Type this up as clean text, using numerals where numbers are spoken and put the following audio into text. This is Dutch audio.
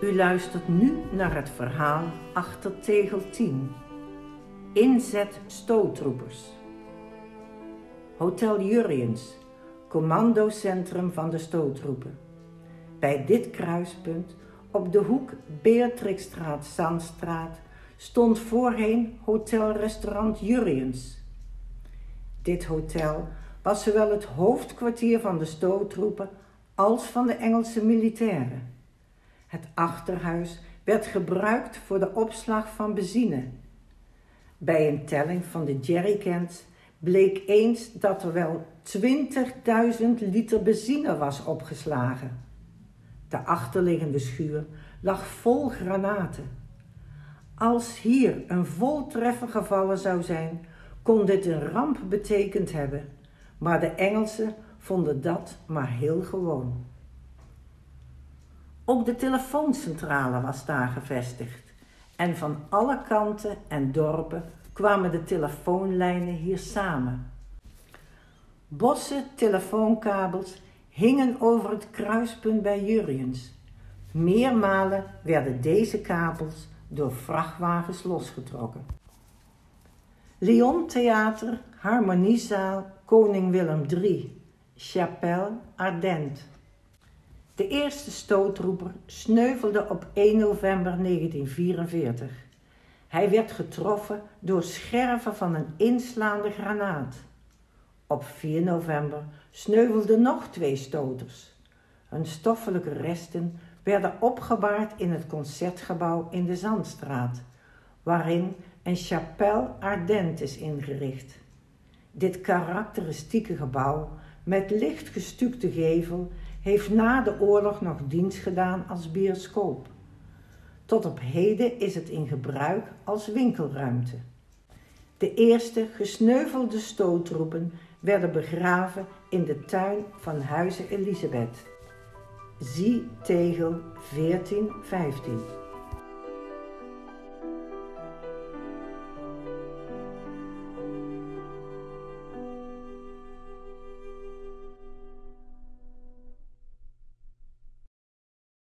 U luistert nu naar het verhaal achter tegel 10. Inzet stoottroepers. Hotel Jurriëns, commandocentrum van de stoottroepen. Bij dit kruispunt, op de hoek Beatrixstraat-Zandstraat, stond voorheen Hotel-Restaurant Jurriëns. Dit hotel was zowel het hoofdkwartier van de stoottroepen als van de Engelse militairen. Het achterhuis werd gebruikt voor de opslag van benzine. Bij een telling van de jerrycans bleek eens dat er wel 20.000 liter benzine was opgeslagen. De achterliggende schuur lag vol granaten. Als hier een voltreffer gevallen zou zijn, kon dit een ramp betekend hebben, maar de Engelsen vonden dat maar heel gewoon. Ook de telefooncentrale was daar gevestigd en van alle kanten en dorpen kwamen de telefoonlijnen hier samen. Bossen telefoonkabels hingen over het kruispunt bij Jurriëns. Meermalen werden deze kabels door vrachtwagens losgetrokken. Lion Theater, Harmoniezaal, Koning Willem III, Chapelle Ardente. De eerste stootroeper sneuvelde op 1 november 1944. Hij werd getroffen door scherven van een inslaande granaat. Op 4 november sneuvelden nog 2 stoters. Hun stoffelijke resten werden opgebaard in het concertgebouw in de Zandstraat, waarin een Chapelle Ardente is ingericht. Dit karakteristieke gebouw met licht gestukte gevel heeft na de oorlog nog dienst gedaan als bioscoop. Tot op heden is het in gebruik als winkelruimte. De eerste gesneuvelde stoottroepen werden begraven in de tuin van Huize Elisabeth. Zie tegel 14-15.